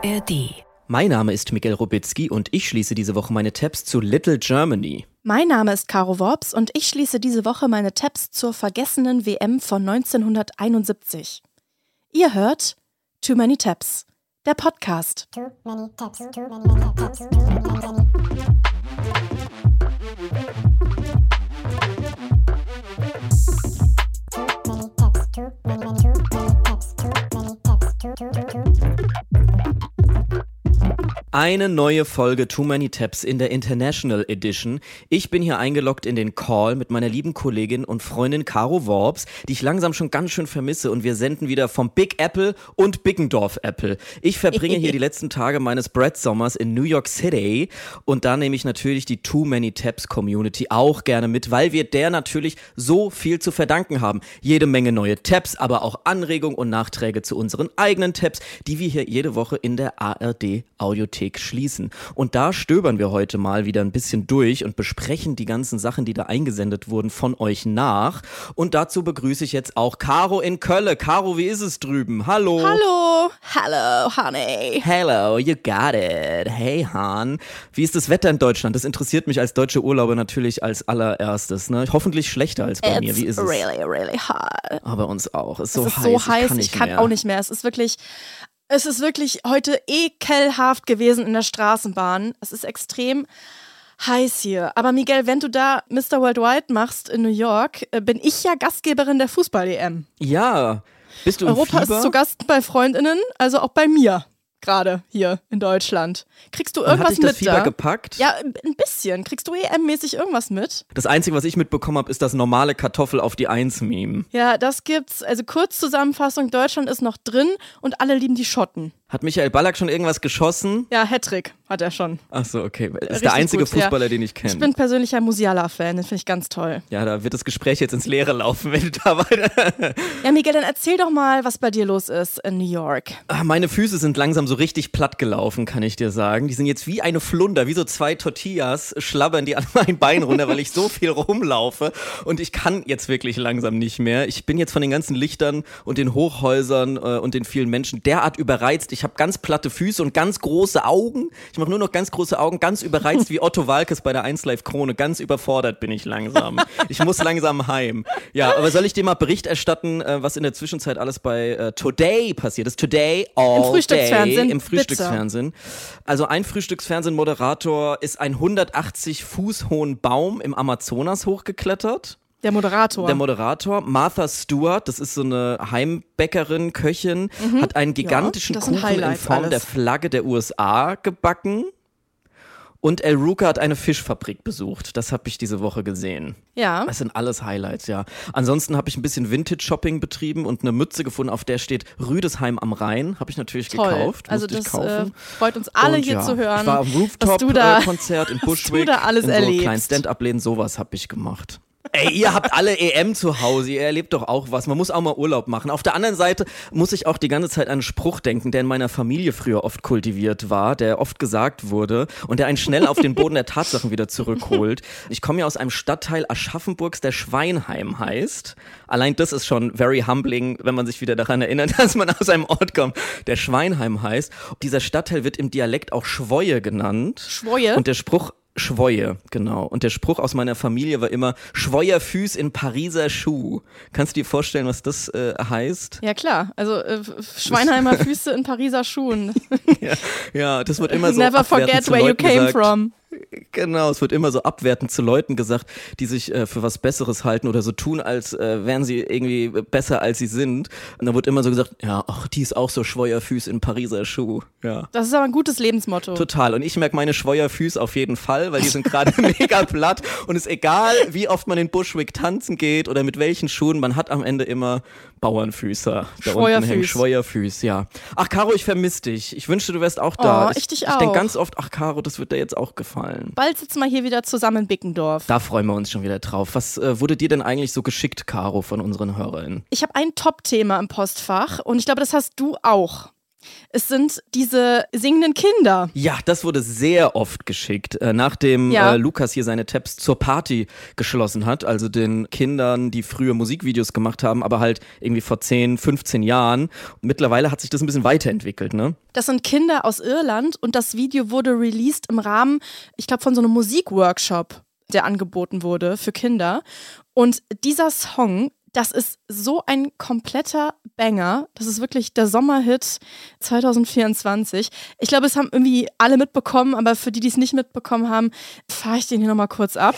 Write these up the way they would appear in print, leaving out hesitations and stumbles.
ARD. Mein Name ist Miguel Robitzky und ich schließe diese Woche meine Tabs zu Little Germany. Mein Name ist Caro Worps und ich schließe diese Woche meine Tabs zur vergessenen WM von 1971. Ihr hört Too Many Tabs, der Podcast. Too many tabs, too many tabs, too many. Eine neue Folge Too Many Tabs in der International Edition. Ich bin hier eingeloggt in den Call mit meiner lieben Kollegin und Freundin Caro Worps, die ich langsam schon ganz schön vermisse, und wir senden wieder vom Big Apple und Biggendorf Apple. Ich verbringe hier die letzten Tage meines Brett-Sommers in New York City und da nehme ich natürlich die Too Many Tabs Community auch gerne mit, weil wir der natürlich so viel zu verdanken haben. Jede Menge neue Tabs, aber auch Anregungen und Nachträge zu unseren eigenen Tabs, die wir hier jede Woche in der ARD Audiothek schließen. Und da stöbern wir heute mal wieder ein bisschen durch und besprechen die ganzen Sachen, die da eingesendet wurden, von euch nach. Und dazu begrüße ich jetzt auch Caro in Köln. Caro, wie ist es drüben? Hallo. Hallo. Hello, honey. Hello, you got it. Hey, Han. Wie ist das Wetter in Deutschland? Das interessiert mich als deutsche Urlauber natürlich als allererstes. Ne? Hoffentlich schlechter als bei mir. Wie ist es? Really, really hot. Aber bei uns auch. Es ist Es ist heiß. so heiß, ich kann auch nicht mehr. Es ist wirklich heute ekelhaft gewesen in der Straßenbahn. Es ist extrem heiß hier. Aber Miguel, wenn du da Mr. Worldwide machst in New York, bin ich ja Gastgeberin der Fußball-EM. Ja. Bist du im Europa Fieber? ist zu Gast bei FreundInnen, also auch bei mir. Gerade hier in Deutschland. Kriegst du irgendwas hat dich das mit Fieber da? gepackt? Ja, ein bisschen. Kriegst du EM-mäßig irgendwas mit? Das Einzige, was ich mitbekommen habe, ist das normale Kartoffel auf die 1-Meme. Ja, das gibt's. Also Kurzzusammenfassung, Deutschland ist noch drin und alle lieben die Schotten. Hat Michael Ballack schon irgendwas geschossen? Ja, Hattrick hat er schon. Ach so, okay. Das ist Richtig der einzige gut, Fußballer, ja. den ich kenne. Ich bin persönlicher Musiala-Fan, den finde ich ganz toll. Ja, da wird das Gespräch jetzt ins Leere laufen, wenn du da weiter... Ja, Miguel, dann erzähl doch mal, was bei dir los ist in New York. Meine Füße sind langsam so richtig platt gelaufen, kann ich dir sagen. Die sind jetzt wie eine Flunder, wie so 2 Tortillas, schlabbern die an mein Bein runter, weil ich so viel rumlaufe. Und ich kann jetzt wirklich langsam nicht mehr. Ich bin jetzt von den ganzen Lichtern und den Hochhäusern und den vielen Menschen derart überreizt. Ich habe ganz platte Füße und ganz große Augen. Ich mache nur noch ganz große Augen, ganz überreizt wie Otto Walkes bei der 1Live Krone. Ganz überfordert bin ich langsam. Ich muss langsam heim. Ja, aber soll ich dir mal Bericht erstatten, was in der Zwischenzeit alles bei Today passiert ist? Today, all Im Frühstücksfernsehen. day. Im Frühstücksfernsehen. Also ein Frühstücksfernsehen-Moderator ist einen 180 Fuß hohen Baum im Amazonas hochgeklettert. Der Moderator. Martha Stewart, das ist so eine Heimbäckerin, Köchin, hat einen gigantischen das sind Kuchen in Highlights Form alles. der Flagge der USA gebacken. Und El Ruka hat eine Fischfabrik besucht. Das habe ich diese Woche gesehen. Ja. Das sind alles Highlights, ja. Ansonsten habe ich ein bisschen Vintage-Shopping betrieben und eine Mütze gefunden, auf der steht Rüdesheim am Rhein. Habe ich natürlich Toll. gekauft. Also musste ich das kaufen. freut uns alle Und hier ja, zu hören. Ich war am was du da Rooftop-Konzert in Bushwick. da alles in so erlebst. kleinen Stand-Up-Läden, sowas habe ich gemacht. Ey, ihr habt alle EM zu Hause, ihr erlebt doch auch was. Man muss auch mal Urlaub machen. Auf der anderen Seite muss ich auch die ganze Zeit an einen Spruch denken, der in meiner Familie früher oft kultiviert war, der oft gesagt wurde und der einen schnell auf den Boden der Tatsachen wieder zurückholt. Ich komme ja aus einem Stadtteil Aschaffenburgs, der Schweinheim heißt. Allein das ist schon very humbling, wenn man sich wieder daran erinnert, dass man aus einem Ort kommt, der Schweinheim heißt. Dieser Stadtteil wird im Dialekt auch Schwoje genannt. Schwoje? Und der Spruch Schwoje, genau. Und der Spruch aus meiner Familie war immer Schwojer Füß in Pariser Schuh. Kannst du dir vorstellen, was das heißt? Ja klar, also Schweinheimer Füße in Pariser Schuhen. Ja, das wird immer so Never abwertend forget zu where you Leuten came gesagt. from. Genau, es wird immer so abwertend zu Leuten gesagt, die sich für was Besseres halten oder so tun, als wären sie irgendwie besser, als sie sind. Und da wird immer so gesagt, ja, ach, die ist auch so Schwojerfüß in Pariser Schuh. Ja. Das ist aber ein gutes Lebensmotto. Total. Und ich merke meine Schwojerfüße auf jeden Fall, weil die sind gerade mega platt. Und es ist egal, wie oft man in Bushwick tanzen geht oder mit welchen Schuhen, man hat am Ende immer Bauernfüßer. Da unten hängen Schwojerfüß, ja. Ach, Caro, ich vermisse dich. Ich wünschte, du wärst auch da. Ich dich Ich auch. denke ganz oft, ach, Caro, das wird dir jetzt auch gefallen. Bald sitzen wir hier wieder zusammen in Bickendorf. Da freuen wir uns schon wieder drauf. Was wurde dir denn eigentlich so geschickt, Caro, von unseren HörerInnen? Ich habe ein Top-Thema im Postfach und ich glaube, das hast du auch. Es sind diese singenden Kinder. Ja, das wurde sehr oft geschickt, nachdem Lukas hier seine Tabs zur Party geschlossen hat, also den Kindern, die früher Musikvideos gemacht haben, aber halt irgendwie vor 10, 15 Jahren. Mittlerweile hat sich das ein bisschen weiterentwickelt, ne? Das sind Kinder aus Irland und das Video wurde released im Rahmen, ich glaube, von so einem Musikworkshop, der angeboten wurde für Kinder. Und dieser Song, das ist so ein kompletter Banger. Das ist wirklich der Sommerhit 2024. Ich glaube, es haben irgendwie alle mitbekommen, aber für die, die es nicht mitbekommen haben, fahre ich den hier nochmal kurz ab.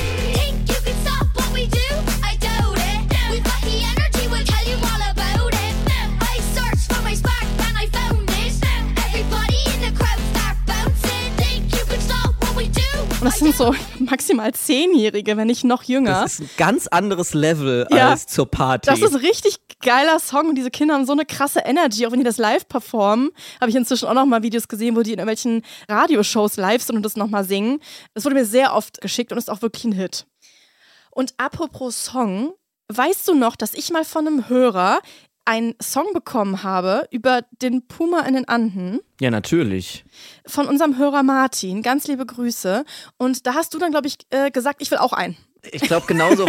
Und das sind so maximal 10-Jährige, wenn nicht noch jünger. Das ist ein ganz anderes Level als zur Party. Das ist ein richtig geiler Song und diese Kinder haben so eine krasse Energy, auch wenn die das live performen. Habe ich inzwischen auch noch mal Videos gesehen, wo die in irgendwelchen Radioshows live sind und das nochmal singen. Das wurde mir sehr oft geschickt und ist auch wirklich ein Hit. Und apropos Song, weißt du noch, dass ich mal von einem Hörer einen Song bekommen habe über den Puma in den Anden? Ja, natürlich. Von unserem Hörer Martin. Ganz liebe Grüße. Und da hast du dann, glaube ich, gesagt, ich will auch einen. Ich glaube, genauso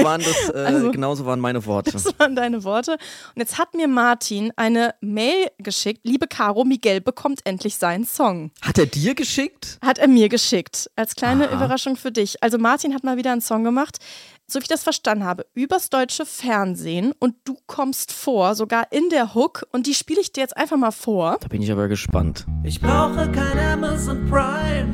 waren meine Worte. Das waren deine Worte. Und jetzt hat mir Martin eine Mail geschickt. Liebe Caro, Miguel bekommt endlich seinen Song. Hat er dir geschickt? Hat er mir geschickt. Als kleine Überraschung für dich. Also Martin hat mal wieder einen Song gemacht, so wie ich das verstanden habe, übers deutsche Fernsehen. Und du kommst vor, sogar in der Hook. Und die spiele ich dir jetzt einfach mal vor. Da bin ich aber gespannt. Ich brauche kein Amazon Prime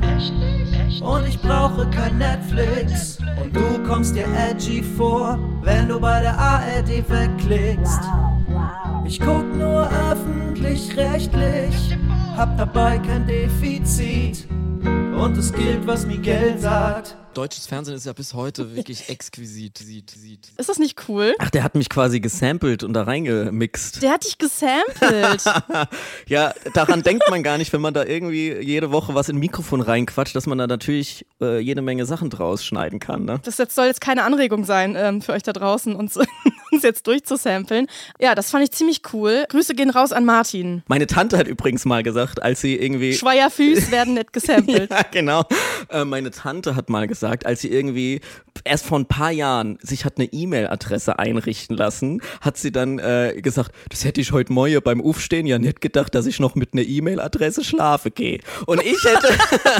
und ich brauche kein Netflix. Und du kommst dir edgy vor, wenn du bei der ARD wegklickst. Ich guck nur öffentlich-rechtlich, hab dabei kein Defizit. Und es gilt, was Miguel sagt. Deutsches Fernsehen ist ja bis heute wirklich exquisit. Ist das nicht cool? Ach, der hat mich quasi gesampelt und da reingemixt. Der hat dich gesampelt. Ja, daran denkt man gar nicht, wenn man da irgendwie jede Woche was in ein Mikrofon reinquatscht, dass man da natürlich jede Menge Sachen draus schneiden kann. Ne? Das soll jetzt keine Anregung sein für euch da draußen, uns jetzt durchzusampeln. Ja, das fand ich ziemlich cool. Grüße gehen raus an Martin. Meine Tante hat übrigens mal gesagt, als sie irgendwie... Schweierfüß werden nicht gesampelt. Ja, genau. Meine Tante hat mal gesagt, als sie irgendwie erst vor ein paar Jahren sich hat eine E-Mail-Adresse einrichten lassen, hat sie dann gesagt, das hätte ich heute Morgen beim Aufstehen ja nicht gedacht, dass ich noch mit einer E-Mail-Adresse schlafe gehe. Und ich hätte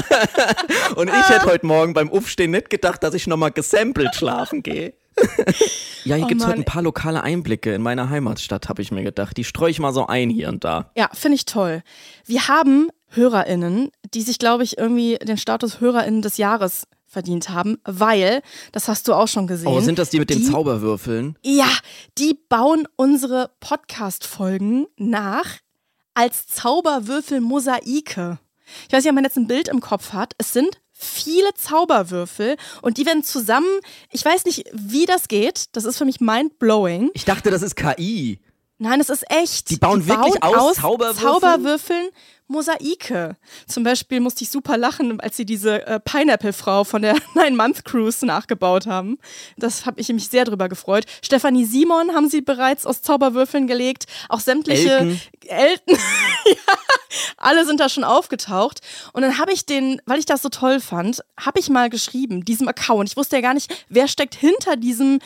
heute Morgen beim Aufstehen nicht gedacht, dass ich nochmal gesampelt schlafen gehe. Ja, hier gibt es heute ein paar lokale Einblicke in meiner Heimatstadt, habe ich mir gedacht. Die streue ich mal so ein hier und da. Ja, finde ich toll. Wir haben HörerInnen, die sich, glaube ich, irgendwie den Status HörerInnen des Jahres verdient haben, weil, das hast du auch schon gesehen. Oh, sind das die mit den Zauberwürfeln? Ja, die bauen unsere Podcast-Folgen nach als Zauberwürfel-Mosaike. Ich weiß nicht, ob man jetzt ein Bild im Kopf hat. Es sind viele Zauberwürfel und die werden zusammen, ich weiß nicht, wie das geht, das ist für mich mindblowing. Ich dachte, das ist KI. Nein, es ist echt. Die bauen wirklich aus Zauberwürfeln Mosaike. Zum Beispiel musste ich super lachen, als sie diese Pineapple-Frau von der 9-Month-Cruise nachgebaut haben. Das habe ich mich sehr drüber gefreut. Stefanie Simon haben sie bereits aus Zauberwürfeln gelegt. Auch sämtliche Elton. Ja, alle sind da schon aufgetaucht. Und dann habe ich weil ich das so toll fand, habe ich mal geschrieben, diesem Account. Ich wusste ja gar nicht, wer steckt hinter diesem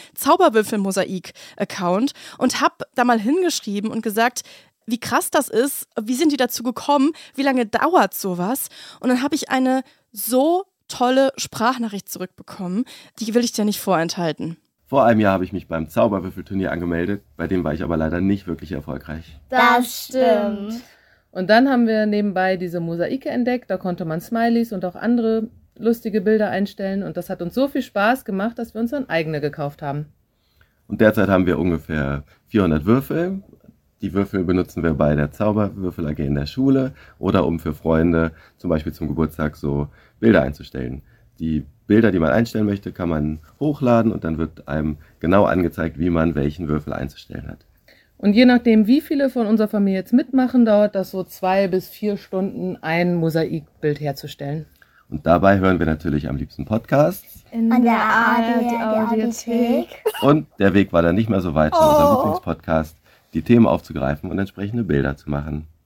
Zauberwürfel-Mosaik-Account. Und habe da mal hingeschrieben und gesagt, wie krass das ist, wie sind die dazu gekommen, wie lange dauert sowas? Und dann habe ich eine so tolle Sprachnachricht zurückbekommen, die will ich dir nicht vorenthalten. Vor einem Jahr habe ich mich beim Zauberwürfelturnier angemeldet, bei dem war ich aber leider nicht wirklich erfolgreich. Das stimmt. Und dann haben wir nebenbei diese Mosaike entdeckt, da konnte man Smileys und auch andere lustige Bilder einstellen und das hat uns so viel Spaß gemacht, dass wir uns dann eigene gekauft haben. Und derzeit haben wir ungefähr 400 Würfel. Die Würfel benutzen wir bei der Zauberwürfel AG in der Schule oder um für Freunde, zum Beispiel zum Geburtstag, so Bilder einzustellen. Die Bilder, die man einstellen möchte, kann man hochladen und dann wird einem genau angezeigt, wie man welchen Würfel einzustellen hat. Und je nachdem, wie viele von unserer Familie jetzt mitmachen, dauert das so 2 bis 4 Stunden, ein Mosaikbild herzustellen. Und dabei hören wir natürlich am liebsten Podcasts. In der ARD-Audiothek. Und der Weg war dann nicht mehr so weit zu unserem Lieblingspodcast, die Themen aufzugreifen und entsprechende Bilder zu machen.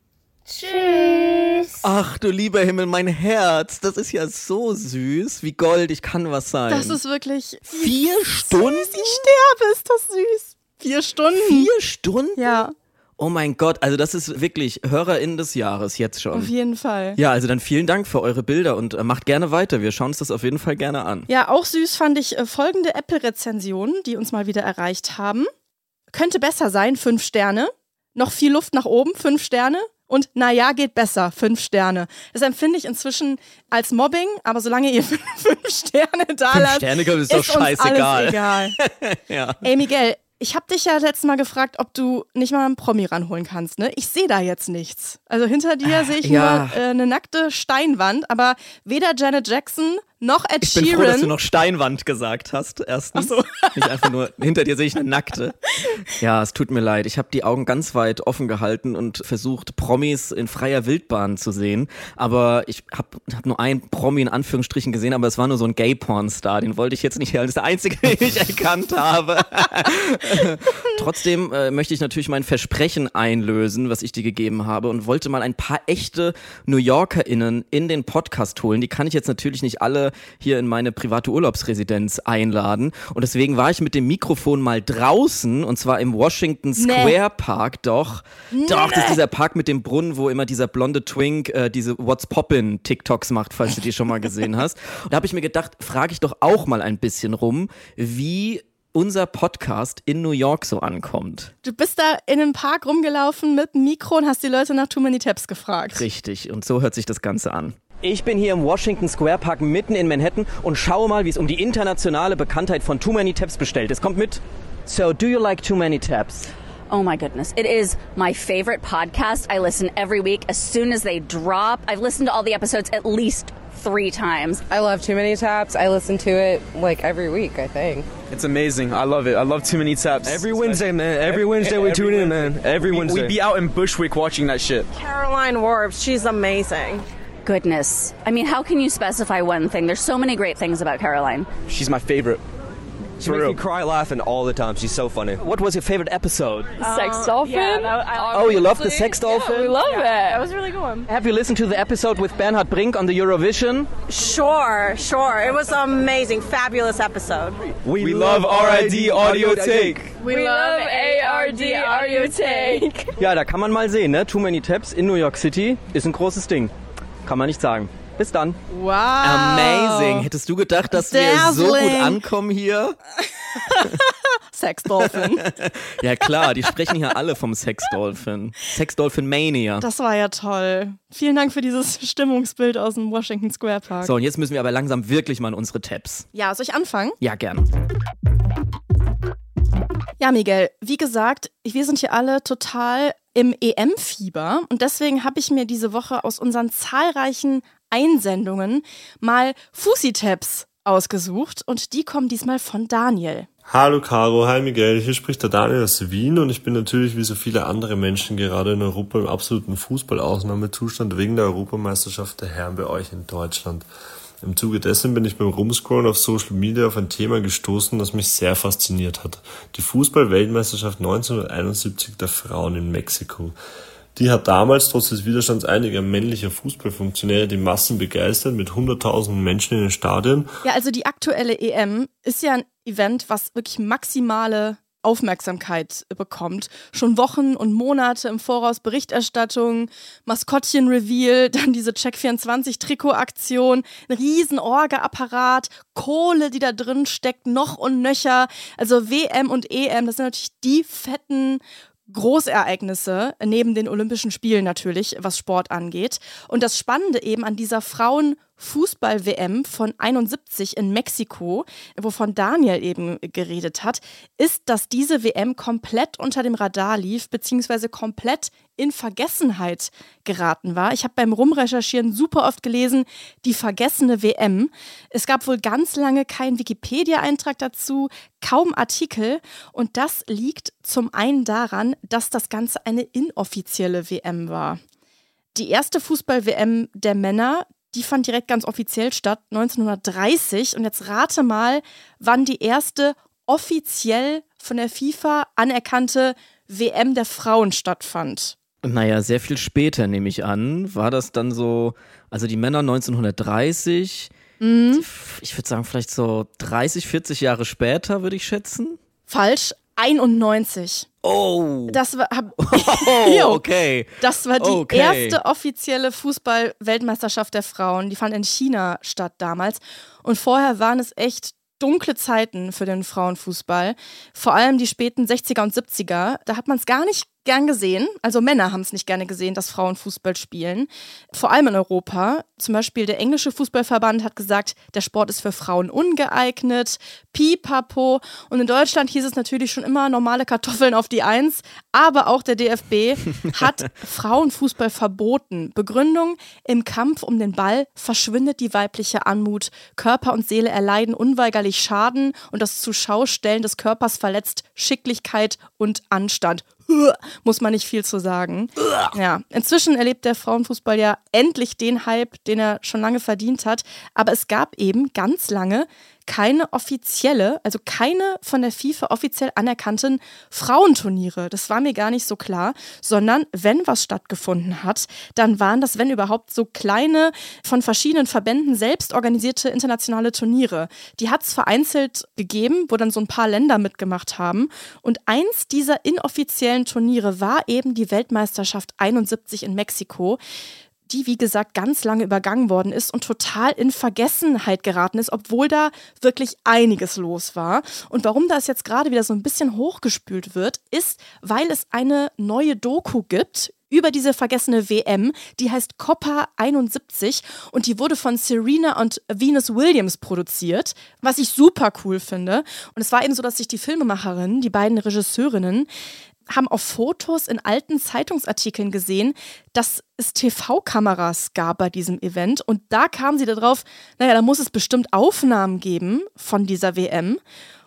Tschüss. Ach du lieber Himmel, mein Herz, das ist ja so süß. Wie goldig kann was sein. Das ist wirklich 4 Stunden? Süß, ich sterbe, ist das süß. 4 Stunden? 4 Stunden? Ja, Oh mein Gott, also das ist wirklich HörerInnen des Jahres jetzt schon. auf jeden Fall. Ja, also dann vielen Dank für eure Bilder und macht gerne weiter. Wir schauen uns das auf jeden Fall gerne an. Ja, auch süß fand ich folgende Apple-Rezensionen, die uns mal wieder erreicht haben. Könnte besser sein, 5 Sterne. Noch viel Luft nach oben, 5 Sterne. Und naja, geht besser, 5 Sterne. Das empfinde ich inzwischen als Mobbing, aber solange ihr 5 Sterne da 5 lasst, Sterne ist doch uns scheißegal. alles egal. Ja. Ey, Miguel, ich habe dich ja letztes Mal gefragt, ob du nicht mal einen Promi ranholen kannst, ne? Ich sehe da jetzt nichts. Also hinter dir sehe ich ja. nur eine nackte Steinwand, aber weder Janet Jackson noch Ed Ich bin Sheeran. froh, dass du noch Steinwand gesagt hast, erstens. Ach so. Nicht einfach nur, hinter dir sehe ich eine nackte. Ja, es tut mir leid. Ich habe die Augen ganz weit offen gehalten und versucht, Promis in freier Wildbahn zu sehen. Aber ich hab nur einen Promi in Anführungsstrichen gesehen, aber es war nur so ein Gay-Porn-Star. Den wollte ich jetzt nicht, das ist der einzige, den ich erkannt habe. Trotzdem möchte ich natürlich mein Versprechen einlösen, was ich dir gegeben habe und wollte mal ein paar echte New YorkerInnen in den Podcast holen. Die kann ich jetzt natürlich nicht alle hier in meine private Urlaubsresidenz einladen. Und deswegen war ich mit dem Mikrofon mal draußen, und zwar im Washington Square Park. Doch, das ist dieser Park mit dem Brunnen, wo immer dieser blonde Twink diese What's Poppin' TikToks macht, falls du die schon mal gesehen hast. Und da habe ich mir gedacht, frage ich doch auch mal ein bisschen rum, wie unser Podcast in New York so ankommt. Du bist da in einem Park rumgelaufen mit dem Mikro und hast die Leute nach Too Many Tabs gefragt. Richtig, und so hört sich das Ganze an. Ich bin hier im Washington Square Park mitten in Manhattan und schaue mal, wie es um die internationale Bekanntheit von Too Many Tabs bestellt ist. Kommt mit. So, do you like Too Many Tabs? Oh my goodness. It is my favorite podcast. I listen every week as soon as they drop. I've listened to all the episodes at least 3 times. I love Too Many Tabs. I listen to it like every week, I think. It's amazing. I love it. I love Too Many Tabs. Every Wednesday, man. Every Wednesday we tune in, man. Every Wednesday. We'd be out in Bushwick watching that shit. Caroline Warps, she's amazing. Goodness. I mean, how can you specify one thing? There's so many great things about Caroline. She's my favorite. She makes me cry laughing all the time. She's so funny. What was your favorite episode? Sex Dolphin? Yeah, you love the Sex Dolphin? Yeah, we love it. That was a really good one. Have you listened to the episode with Bernhard Brink on the Eurovision? Sure. It was an amazing, fabulous episode. We love RID Audiothek. We love ARD Audiothek. Ja, da kann man mal sehen, ne? Too Many Tabs in New York City ist ein großes Ding. Kann man nicht sagen. Bis dann. Wow. Amazing. Hättest du gedacht, dass wir so gut ankommen hier? Sex Dolphin. Ja klar, die sprechen hier alle vom Sex Dolphin. Sex Dolphin Mania. Das war ja toll. Vielen Dank für dieses Stimmungsbild aus dem Washington Square Park. So, und jetzt müssen wir aber langsam wirklich mal in unsere Tabs. Ja, soll ich anfangen? Ja, gerne. Ja, Miguel, wie gesagt, wir sind hier alle total im EM-Fieber und deswegen habe ich mir diese Woche aus unseren zahlreichen Einsendungen mal Fussi-Tabs ausgesucht und die kommen diesmal von Daniel. Hallo Caro, hi Miguel, hier spricht der Daniel aus Wien und ich bin natürlich wie so viele andere Menschen gerade in Europa im absoluten Fußballausnahmezustand wegen der Europameisterschaft der Herren bei euch in Deutschland. Im Zuge dessen bin ich beim Rumscrollen auf Social Media auf ein Thema gestoßen, das mich sehr fasziniert hat. Die Fußball-Weltmeisterschaft 1971 der Frauen in Mexiko. Die hat damals trotz des Widerstands einiger männlicher Fußballfunktionäre die Massen begeistert mit 100.000 Menschen in den Stadien. Ja, also die aktuelle EM ist ja ein Event, was wirklich maximale Aufmerksamkeit bekommt. Schon Wochen und Monate im Voraus Berichterstattung, Maskottchen-Reveal, dann diese Check24-Trikot-Aktion, ein riesen Orga-Apparat, Kohle, die da drin steckt, noch und nöcher. Also WM und EM, das sind natürlich die fetten Großereignisse, neben den Olympischen Spielen natürlich, was Sport angeht. Und das Spannende eben an dieser Frauen-Fußball-WM von 71 in Mexiko, wovon Daniel eben geredet hat, ist, dass diese WM komplett unter dem Radar lief, beziehungsweise komplett in Vergessenheit geraten war. Ich habe beim Rumrecherchieren super oft gelesen, die vergessene WM. Es gab wohl ganz lange keinen Wikipedia-Eintrag dazu, kaum Artikel. Und das liegt zum einen daran, dass das Ganze eine inoffizielle WM war. Die erste Fußball-WM der Männer, die fand direkt ganz offiziell statt, 1930. Und jetzt rate mal, wann die erste offiziell von der FIFA anerkannte WM der Frauen stattfand. Naja, sehr viel später nehme ich an. War das dann so, also die Männer 1930, ich würde sagen vielleicht so 30, 40 Jahre später, würde ich schätzen. Falsch, 91. Oh. Das war, okay. Das war die erste offizielle Fußball-Weltmeisterschaft der Frauen. Die fand in China statt damals. Und vorher waren es echt dunkle Zeiten für den Frauenfußball. Vor allem die späten 60er und 70er. Da hat man es gar nicht gern gesehen. Also Männer haben es nicht gerne gesehen, dass Frauen Fußball spielen. Vor allem in Europa. Zum Beispiel der englische Fußballverband hat gesagt, der Sport ist für Frauen ungeeignet. Pipapo. Und in Deutschland hieß es natürlich schon immer normale Kartoffeln auf die Eins. Aber auch der DFB hat Frauenfußball verboten. Begründung: im Kampf um den Ball verschwindet die weibliche Anmut. Körper und Seele erleiden unweigerlich Schaden und das Zuschaustellen des Körpers verletzt Schicklichkeit und Anstand. Muss man nicht viel zu sagen. Ja, inzwischen erlebt der Frauenfußball ja endlich den Hype, den er schon lange verdient hat. Aber es gab eben ganz lange keine offizielle, also keine von der FIFA offiziell anerkannten Frauenturniere. Das war mir gar nicht so klar, sondern wenn was stattgefunden hat, dann waren das, wenn überhaupt, so kleine, von verschiedenen Verbänden selbst organisierte internationale Turniere. Die hat es vereinzelt gegeben, wo dann so ein paar Länder mitgemacht haben. Und eins dieser inoffiziellen Turniere war eben die Weltmeisterschaft 71 in Mexiko, die, wie gesagt, ganz lange übergangen worden ist und total in Vergessenheit geraten ist, obwohl da wirklich einiges los war. Und warum das jetzt gerade wieder so ein bisschen hochgespült wird, ist, weil es eine neue Doku gibt über diese vergessene WM, die heißt Copa 71 und die wurde von Serena und Venus Williams produziert, was ich super cool finde. Und es war eben so, dass sich die Filmemacherinnen, die beiden Regisseurinnen, haben auf Fotos in alten Zeitungsartikeln gesehen, dass es TV-Kameras gab bei diesem Event. Und da kamen sie darauf, naja, da muss es bestimmt Aufnahmen geben von dieser WM.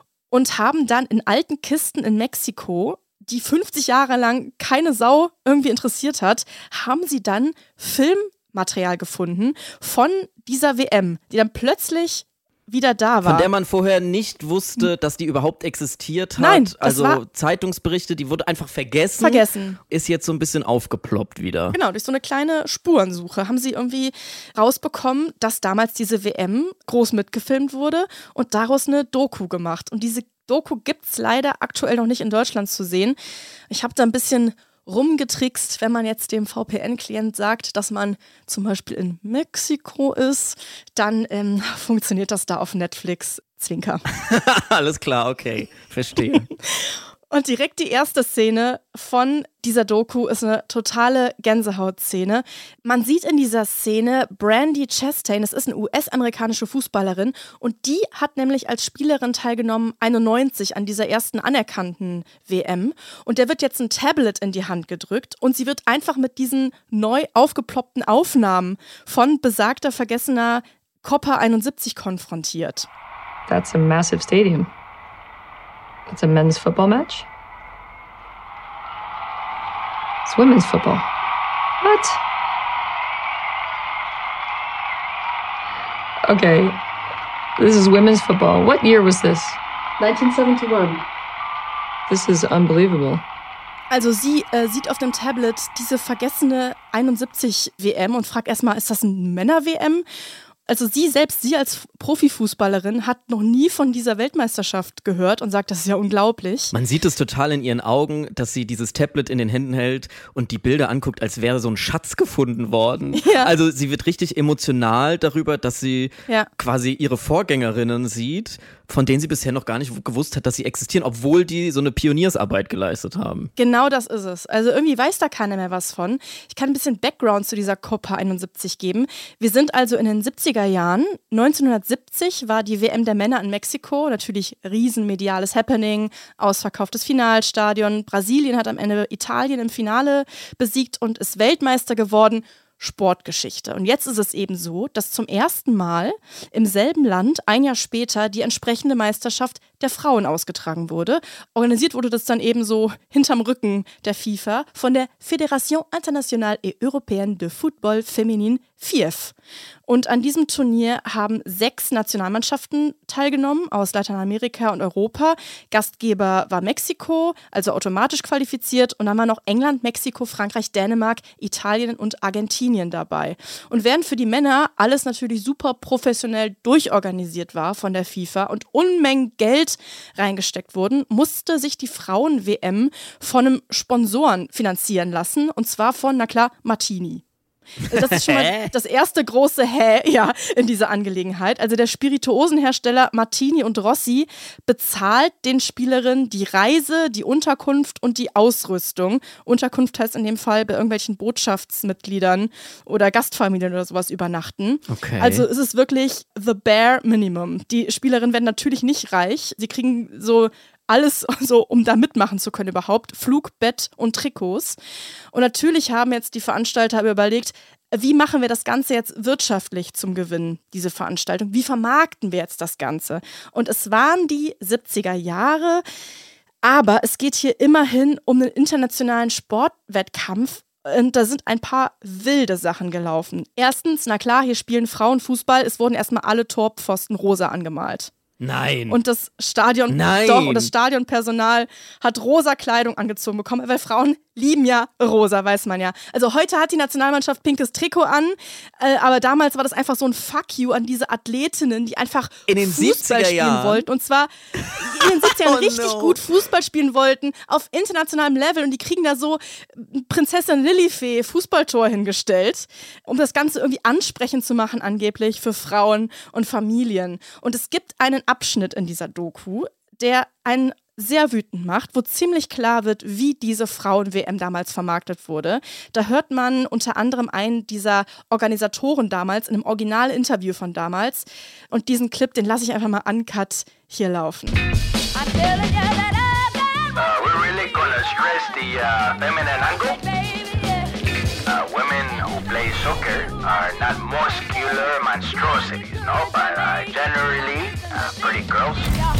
Und haben dann in alten Kisten in Mexiko, die 50 Jahre lang keine Sau irgendwie interessiert hat, haben sie dann Filmmaterial gefunden von dieser WM, die dann plötzlich wieder da war. Von der man vorher nicht wusste, dass die überhaupt existiert hat. Nein, also Zeitungsberichte, die wurde einfach vergessen. Ist jetzt so ein bisschen aufgeploppt wieder. Genau, durch so eine kleine Spurensuche haben sie irgendwie rausbekommen, dass damals diese WM groß mitgefilmt wurde und daraus eine Doku gemacht. Und diese Doku gibt's leider aktuell noch nicht in Deutschland zu sehen. Ich habe da ein bisschen rumgetrickst, wenn man jetzt dem VPN-Klient sagt, dass man zum Beispiel in Mexiko ist, dann funktioniert das da auf Netflix. Zwinker. Alles klar, okay, verstehe. Und direkt die erste Szene von dieser Doku ist eine totale Gänsehautszene. Man sieht in dieser Szene Brandi Chastain, das ist eine US-amerikanische Fußballerin und die hat nämlich als Spielerin teilgenommen 91 an dieser ersten anerkannten WM und der wird jetzt ein Tablet in die Hand gedrückt und sie wird einfach mit diesen neu aufgeploppten Aufnahmen von besagter vergessener Copa 71 konfrontiert. That's a massive stadium. It's a men's football match? It's women's football. What? Okay, this is women's football. What year was this? 1971. This is unbelievable. Also sie sieht auf dem Tablet diese vergessene 71 WM und fragt erstmal, ist das ein Männer-WM? Also sie als Profifußballerin hat noch nie von dieser Weltmeisterschaft gehört und sagt, das ist ja unglaublich. Man sieht es total in ihren Augen, dass sie dieses Tablet in den Händen hält und die Bilder anguckt, als wäre so ein Schatz gefunden worden. Ja. Also sie wird richtig emotional darüber, dass sie quasi ihre Vorgängerinnen sieht, von denen sie bisher noch gar nicht gewusst hat, dass sie existieren, obwohl die so eine Pioniersarbeit geleistet haben. Genau das ist es. Also irgendwie weiß da keiner mehr was von. Ich kann ein bisschen Background zu dieser Copa 71 geben. Wir sind also in den 70er Jahren. 1970 war die WM der Männer in Mexiko. Natürlich riesenmediales Happening, ausverkauftes Finalstadion. Brasilien hat am Ende Italien im Finale besiegt und ist Weltmeister geworden. Sportgeschichte. Und jetzt ist es eben so, dass zum ersten Mal im selben Land ein Jahr später die entsprechende Meisterschaft der Frauen ausgetragen wurde. Organisiert wurde das dann eben so hinterm Rücken der FIFA von der Fédération Internationale et Européenne de Football Féminin, Kiew. Und an diesem Turnier haben 6 Nationalmannschaften teilgenommen aus Lateinamerika und Europa. Gastgeber war Mexiko, also automatisch qualifiziert. Und dann waren noch England, Mexiko, Frankreich, Dänemark, Italien und Argentinien dabei. Und während für die Männer alles natürlich super professionell durchorganisiert war von der FIFA und Unmengen Geld reingesteckt wurden, musste sich die Frauen-WM von einem Sponsoren finanzieren lassen. Und zwar von, na klar, Martini. Das ist schon mal das erste große in dieser Angelegenheit. Also der Spirituosenhersteller Martini und Rossi bezahlt den Spielerinnen die Reise, die Unterkunft und die Ausrüstung. Unterkunft heißt in dem Fall bei irgendwelchen Botschaftsmitgliedern oder Gastfamilien oder sowas übernachten. Okay. Also es ist wirklich the bare minimum. Die Spielerinnen werden natürlich nicht reich. Sie kriegen so alles so, um da mitmachen zu können überhaupt. Flug, Bett und Trikots. Und natürlich haben jetzt die Veranstalter überlegt, wie machen wir das Ganze jetzt wirtschaftlich zum Gewinn, diese Veranstaltung? Wie vermarkten wir jetzt das Ganze? Und es waren die 70er Jahre, aber es geht hier immerhin um einen internationalen Sportwettkampf. Und da sind ein paar wilde Sachen gelaufen. Erstens, na klar, hier spielen Frauen Fußball. Es wurden erstmal alle Torpfosten rosa angemalt. Nein. Und das Stadion, doch, und das Stadionpersonal hat rosa Kleidung angezogen bekommen, weil Frauen lieben ja rosa, weiß man ja. Also heute hat die Nationalmannschaft pinkes Trikot an, aber damals war das einfach so ein Fuck you an diese Athletinnen, die einfach in den Fußball 70er spielen Jahren wollten. Und zwar in den 70ern richtig gut Fußball spielen wollten, auf internationalem Level. Und die kriegen da so Prinzessin Lilifee Fußballtor hingestellt, um das Ganze irgendwie ansprechend zu machen, angeblich für Frauen und Familien. Und es gibt einen Abschnitt in dieser Doku, der einen sehr wütend macht, wo ziemlich klar wird, wie diese Frauen-WM damals vermarktet wurde. Da hört man unter anderem einen dieser Organisatoren damals in einem Original-Interview von damals. Und diesen Clip, den lasse ich einfach mal uncut hier laufen. We're really gonna stress the feminine angle. Women who play soccer are not muscular monstrosities, no, but generally pretty girls.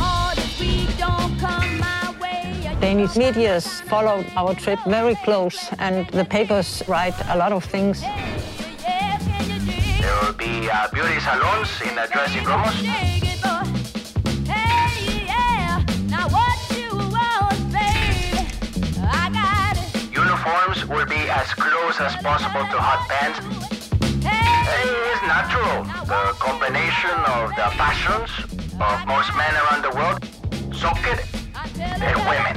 Danish media followed our trip very close, and the papers write a lot of things. There will be beauty salons in the dressing rooms. Uniforms will be as close as possible to hot pants. It's natural. The combination of the passions of most men around the world, soccer and women.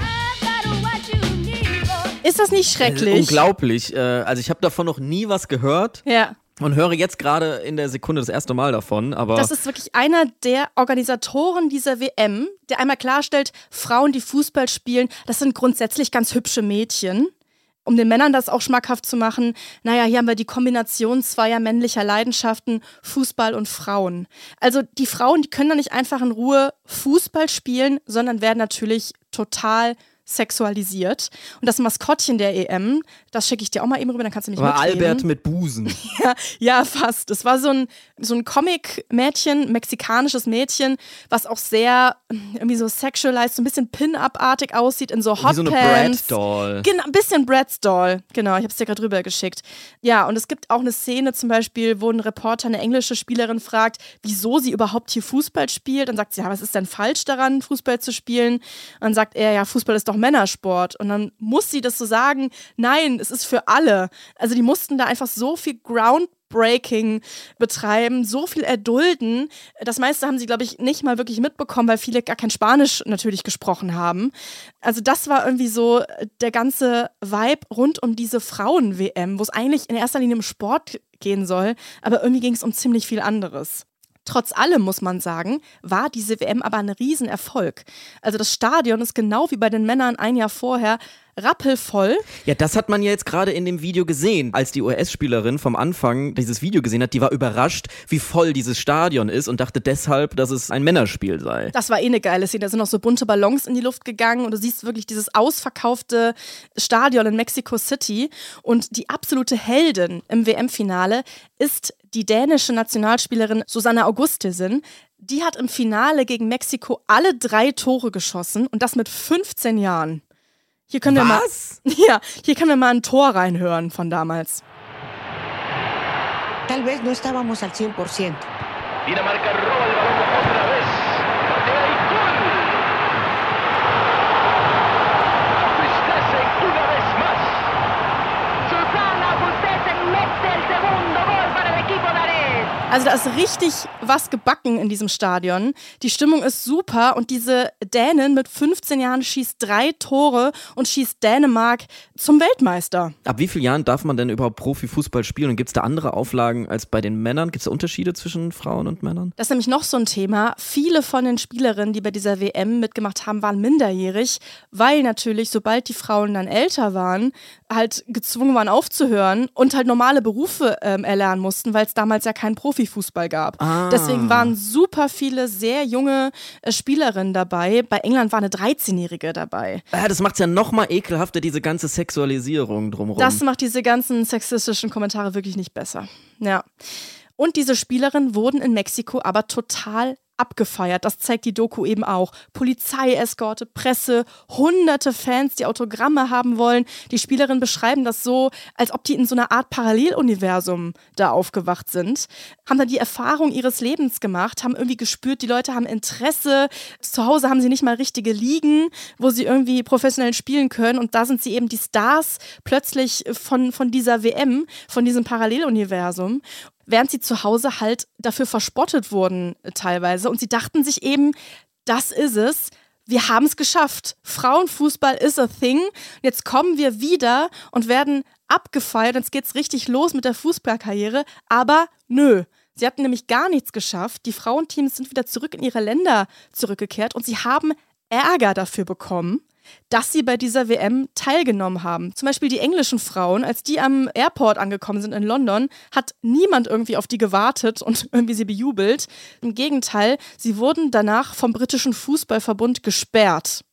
Ist das nicht schrecklich? Unglaublich. Also ich habe davon noch nie was gehört. Ja. Und höre jetzt gerade in der Sekunde das erste Mal davon, aber... Das ist wirklich einer der Organisatoren dieser WM, der einmal klarstellt, Frauen, die Fußball spielen, das sind grundsätzlich ganz hübsche Mädchen. Um den Männern das auch schmackhaft zu machen, naja, hier haben wir die Kombination zweier männlicher Leidenschaften, Fußball und Frauen. Also die Frauen, die können da nicht einfach in Ruhe Fußball spielen, sondern werden natürlich total sexualisiert. Und das Maskottchen der EM, das schicke ich dir auch mal eben rüber, dann kannst du mich mitreden. War Albert mit Busen. Ja, fast. Es war so ein Comic-Mädchen, mexikanisches Mädchen, was auch sehr irgendwie so sexualized, so ein bisschen Pin-Up-artig aussieht in so Hotpants. Wie so eine Bratz-Doll. Genau, ein bisschen Bratz-Doll. Genau, ich habe es dir gerade rüber geschickt. Ja, und es gibt auch eine Szene zum Beispiel, wo ein Reporter eine englische Spielerin fragt, wieso sie überhaupt hier Fußball spielt. Und sagt sie, ja, was ist denn falsch daran, Fußball zu spielen? Und dann sagt er, ja, Fußball ist doch Männersport. Und dann muss sie das so sagen, nein, es ist für alle. Also die mussten da einfach so viel Groundbreaking betreiben, so viel erdulden. Das meiste haben sie, glaube ich, nicht mal wirklich mitbekommen, weil viele gar kein Spanisch natürlich gesprochen haben. Also das war irgendwie so der ganze Vibe rund um diese Frauen-WM, wo es eigentlich in erster Linie um Sport gehen soll, aber irgendwie ging es um ziemlich viel anderes. Trotz allem, muss man sagen, war diese WM aber ein Riesenerfolg. Also das Stadion ist genau wie bei den Männern ein Jahr vorher rappelvoll. Ja, das hat man ja jetzt gerade in dem Video gesehen. Als die US-Spielerin vom Anfang dieses Video gesehen hat, die war überrascht, wie voll dieses Stadion ist und dachte deshalb, dass es ein Männerspiel sei. Das war eine geile Szene. Da sind noch so bunte Ballons in die Luft gegangen und du siehst wirklich dieses ausverkaufte Stadion in Mexico City. Und die absolute Heldin im WM-Finale ist die dänische Nationalspielerin Susanne Augustin. Die hat im Finale gegen Mexiko alle 3 Tore geschossen und das mit 15 Jahren. Hier können wir hier können wir mal ein Tor reinhören von damals. tal vez no estábamos al 100%. Dinamarca roba el balón otra vez. Patea y gol. Bustessen una vez más. Susanna Bustessen mette el segundo gol para el equipo danés. Also da ist richtig was gebacken in diesem Stadion. Die Stimmung ist super und diese Dänin mit 15 Jahren schießt 3 Tore und schießt Dänemark zum Weltmeister. Ab wie vielen Jahren darf man denn überhaupt Profifußball spielen und gibt es da andere Auflagen als bei den Männern? Gibt es da Unterschiede zwischen Frauen und Männern? Das ist nämlich noch so ein Thema. Viele von den Spielerinnen, die bei dieser WM mitgemacht haben, waren minderjährig, weil natürlich, sobald die Frauen dann älter waren, halt gezwungen waren aufzuhören und halt normale Berufe erlernen mussten, weil es damals ja keinen Profifußball gab. Deswegen waren super viele sehr junge Spielerinnen dabei. Bei England war eine 13-Jährige dabei. Ja, das macht es ja noch mal ekelhafter, diese ganze Sexualisierung drumherum. Das macht diese ganzen sexistischen Kommentare wirklich nicht besser. Ja. Und diese Spielerinnen wurden in Mexiko aber total abgefeiert. Das zeigt die Doku eben auch. Polizeieskorte, Presse, hunderte Fans, die Autogramme haben wollen. Die Spielerinnen beschreiben das so, als ob die in so einer Art Paralleluniversum da aufgewacht sind. Haben dann die Erfahrung ihres Lebens gemacht, haben irgendwie gespürt, die Leute haben Interesse. Zu Hause haben sie nicht mal richtige Ligen, wo sie irgendwie professionell spielen können. Und da sind sie eben die Stars plötzlich von dieser WM, von diesem Paralleluniversum. Während sie zu Hause halt dafür verspottet wurden teilweise. Und sie dachten sich eben, das ist es, wir haben es geschafft. Frauenfußball is a thing. Jetzt kommen wir wieder und werden abgefeiert. Jetzt geht's richtig los mit der Fußballkarriere. Aber nö, sie hatten nämlich gar nichts geschafft. Die Frauenteams sind wieder zurück in ihre Länder zurückgekehrt und sie haben Ärger dafür bekommen, dass sie bei dieser WM teilgenommen haben. Zum Beispiel die englischen Frauen, als die am Airport angekommen sind in London, hat niemand irgendwie auf die gewartet und irgendwie sie bejubelt. Im Gegenteil, sie wurden danach vom britischen Fußballverbund gesperrt.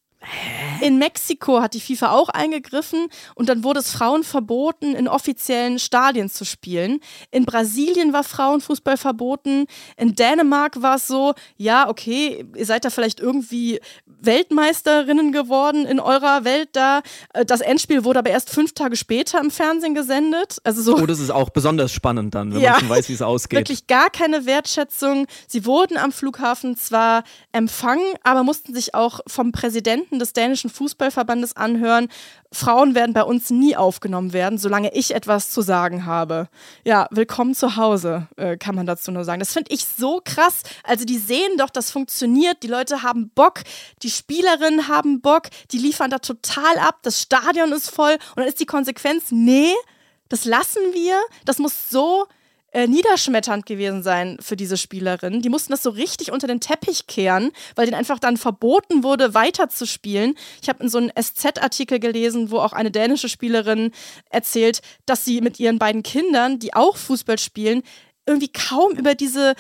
In Mexiko hat die FIFA auch eingegriffen und dann wurde es Frauen verboten, in offiziellen Stadien zu spielen. In Brasilien war Frauenfußball verboten. In Dänemark war es so, ja, okay, ihr seid da vielleicht irgendwie Weltmeisterinnen geworden in eurer Welt da. Das Endspiel wurde aber erst 5 Tage später im Fernsehen gesendet. Also so. Oh, das ist auch besonders spannend dann, wenn man schon weiß, wie es ausgeht. Wirklich gar keine Wertschätzung. Sie wurden am Flughafen zwar empfangen, aber mussten sich auch vom Präsidenten des dänischen Fußballverbandes anhören, Frauen werden bei uns nie aufgenommen werden, solange ich etwas zu sagen habe. Ja, willkommen zu Hause, kann man dazu nur sagen. Das finde ich so krass. Also die sehen doch, das funktioniert, die Leute haben Bock, die Spielerinnen haben Bock, die liefern da total ab, das Stadion ist voll und dann ist die Konsequenz, nee, das lassen wir, das muss so niederschmetternd gewesen sein für diese Spielerin. Die mussten das so richtig unter den Teppich kehren, weil denen einfach dann verboten wurde, weiterzuspielen. Ich habe in so einem SZ-Artikel gelesen, wo auch eine dänische Spielerin erzählt, dass sie mit ihren beiden Kindern, die auch Fußball spielen, irgendwie kaum über diese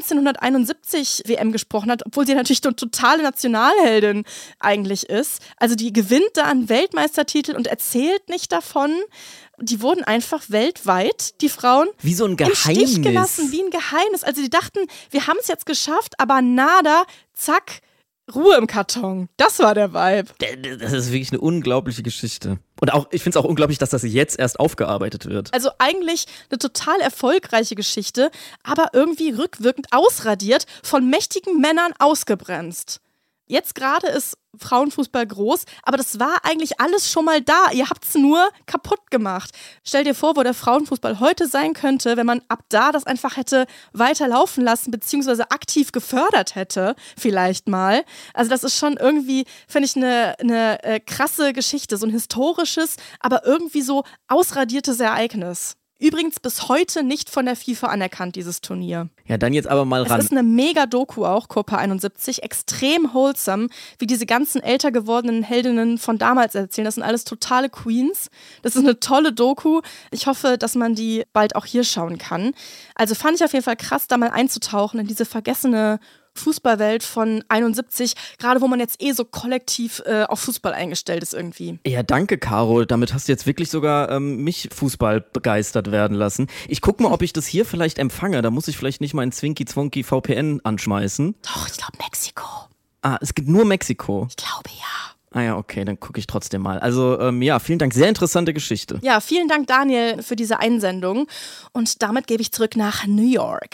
1971 WM gesprochen hat, obwohl sie natürlich eine totale Nationalheldin eigentlich ist. Also die gewinnt da einen Weltmeistertitel und erzählt nicht davon. Die wurden einfach weltweit, die Frauen, wie so ein Geheimnis. Im Stich gelassen, wie ein Geheimnis. Also die dachten, wir haben es jetzt geschafft, aber nada, zack, Ruhe im Karton. Das war der Vibe. Das ist wirklich eine unglaubliche Geschichte. Und auch, ich finde es auch unglaublich, dass das jetzt erst aufgearbeitet wird. Also eigentlich eine total erfolgreiche Geschichte, aber irgendwie rückwirkend ausradiert, von mächtigen Männern ausgebremst. Jetzt gerade ist Frauenfußball groß, aber das war eigentlich alles schon mal da. Ihr habt es nur kaputt gemacht. Stell dir vor, wo der Frauenfußball heute sein könnte, wenn man ab da das einfach hätte weiterlaufen lassen, beziehungsweise aktiv gefördert hätte, vielleicht mal. Also das ist schon irgendwie, finde ich, eine krasse Geschichte, so ein historisches, aber irgendwie so ausradiertes Ereignis. Übrigens bis heute nicht von der FIFA anerkannt, dieses Turnier. Ja, dann jetzt aber mal ran. Es ist eine Mega-Doku auch, Copa 71, extrem wholesome, wie diese ganzen älter gewordenen Heldinnen von damals erzählen. Das sind alles totale Queens. Das ist eine tolle Doku. Ich hoffe, dass man die bald auch hier schauen kann. Also fand ich auf jeden Fall krass, da mal einzutauchen in diese vergessene Fußballwelt von 71, gerade wo man jetzt so kollektiv auf Fußball eingestellt ist irgendwie. Ja, danke, Caro. Damit hast du jetzt wirklich sogar mich Fußball begeistert werden lassen. Ich guck mal, ob ich das hier vielleicht empfange. Da muss ich vielleicht nicht meinen Zwinky-Zwonky VPN anschmeißen. Doch, ich glaube Mexiko. Ah, es gibt nur Mexiko. Ich glaube, ja. Ah ja, okay, dann gucke ich trotzdem mal. Also ja, vielen Dank, sehr interessante Geschichte. Ja, vielen Dank, Daniel, für diese Einsendung. Und damit gebe ich zurück nach New York.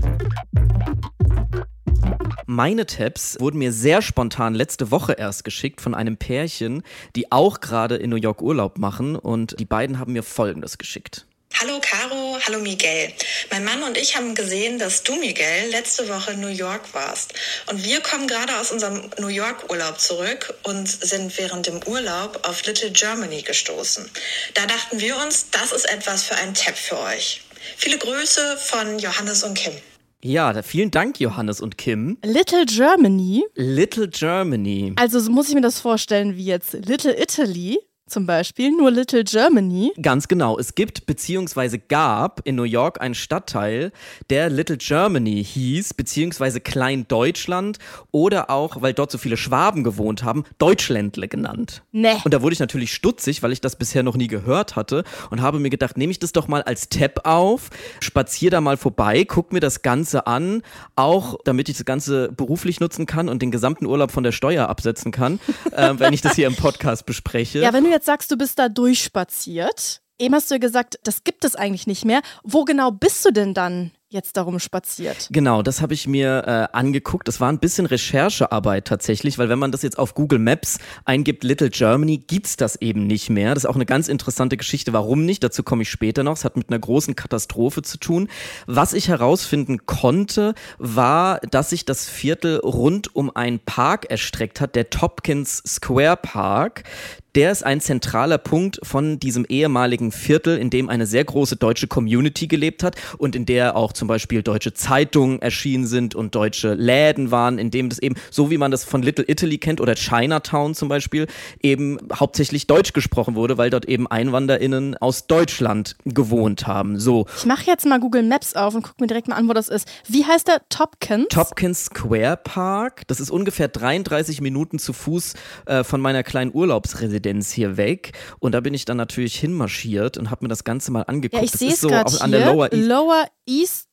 Meine Tabs wurden mir sehr spontan letzte Woche erst geschickt von einem Pärchen, die auch gerade in New York Urlaub machen, und die beiden haben mir Folgendes geschickt. Hallo Caro, hallo Miguel. Mein Mann und ich haben gesehen, dass du, Miguel, letzte Woche in New York warst. Und wir kommen gerade aus unserem New York Urlaub zurück und sind während dem Urlaub auf Little Germany gestoßen. Da dachten wir uns, das ist etwas für einen Tab für euch. Viele Grüße von Johannes und Kim. Ja, vielen Dank, Johannes und Kim. Little Germany? Little Germany. Also muss ich mir das vorstellen wie jetzt Little Italy? Zum Beispiel, nur Little Germany? Ganz genau. Es gibt bzw. gab in New York einen Stadtteil, der Little Germany hieß, beziehungsweise Klein Deutschland oder auch, weil dort so viele Schwaben gewohnt haben, Deutschländle genannt. Nee. Und da wurde ich natürlich stutzig, weil ich das bisher noch nie gehört hatte und habe mir gedacht, nehme ich das doch mal als Tab auf, spaziere da mal vorbei, guck mir das Ganze an, auch damit ich das Ganze beruflich nutzen kann und den gesamten Urlaub von der Steuer absetzen kann, wenn ich das hier im Podcast bespreche. Ja, wenn du jetzt sagst, du bist da durchspaziert, eben hast du ja gesagt, das gibt es eigentlich nicht mehr. Wo genau bist du denn dann jetzt darum spaziert? Genau, das habe ich mir angeguckt. Das war ein bisschen Recherchearbeit tatsächlich, weil wenn man das jetzt auf Google Maps eingibt, Little Germany, gibt's das eben nicht mehr. Das ist auch eine ganz interessante Geschichte. Warum nicht? Dazu komme ich später noch. Es hat mit einer großen Katastrophe zu tun. Was ich herausfinden konnte, war, dass sich das Viertel rund um einen Park erstreckt hat, der Tompkins Square Park. Der ist ein zentraler Punkt von diesem ehemaligen Viertel, in dem eine sehr große deutsche Community gelebt hat und in der auch zum Beispiel deutsche Zeitungen erschienen sind und deutsche Läden waren, in dem das eben, so wie man das von Little Italy kennt oder Chinatown zum Beispiel, eben hauptsächlich Deutsch gesprochen wurde, weil dort eben EinwanderInnen aus Deutschland gewohnt haben. So. Ich mache jetzt mal Google Maps auf und gucke mir direkt mal an, wo das ist. Wie heißt der? Tompkins? Tompkins Square Park. Das ist ungefähr 33 Minuten zu Fuß von meiner kleinen Urlaubsresidenz hier weg, und da bin ich dann natürlich hinmarschiert und habe mir das Ganze mal angeguckt. Ja, ich sehe es gerade hier, an der Lower East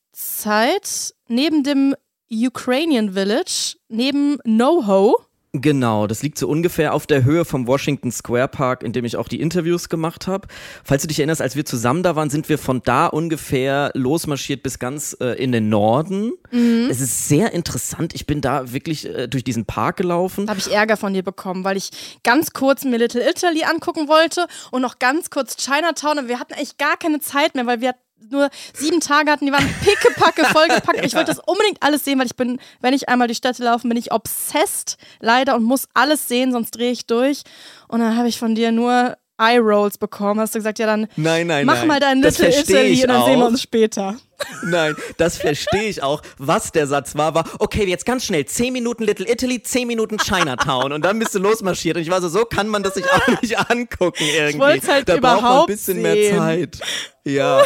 Side, neben dem Ukrainian Village, neben NoHo. Genau, das liegt so ungefähr auf der Höhe vom Washington Square Park, in dem ich auch die Interviews gemacht habe. Falls du dich erinnerst, als wir zusammen da waren, sind wir von da ungefähr losmarschiert bis ganz in den Norden. Mhm. Es ist sehr interessant. Ich bin da wirklich durch diesen Park gelaufen. Da habe ich Ärger von dir bekommen, weil ich ganz kurz mir Little Italy angucken wollte und noch ganz kurz Chinatown. Und wir hatten eigentlich gar keine Zeit mehr, weil wir nur 7 Tage hatten, die waren pickepacke vollgepackt. Ja. Ich wollte das unbedingt alles sehen, weil ich bin, wenn ich einmal die Städte laufe, bin ich obsessed leider und muss alles sehen, sonst drehe ich durch. Und dann habe ich von dir nur Eye-Rolls bekommen. Hast du gesagt, ja dann mach mal dein Little Italy und dann sehen wir uns später. Nein, das verstehe ich auch. Was der Satz war, okay, jetzt ganz schnell, 10 Minuten Little Italy, 10 Minuten Chinatown und dann bist du losmarschiert. Und ich war so kann man das sich auch nicht angucken irgendwie. Ich wollte halt da überhaupt braucht man ein bisschen sehen. mehr Zeit. Ja,